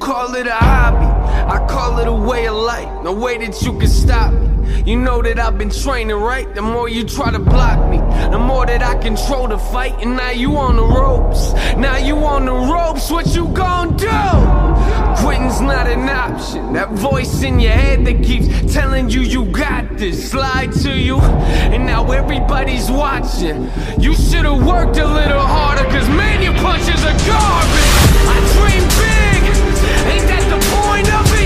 call it a hobby, I call it a way of life. No way that you can stop me. You know that I've been training, right? The more you try to block me, the more that I control the fight. And now you on the ropes, now you on the ropes. What you gon' do? Quitting's not an option. That voice in your head that keeps telling you you got this, lied to you, and now everybody's watching. You should've worked a little harder, cause man, your punches are garbage. I dream big, ain't that the point of it?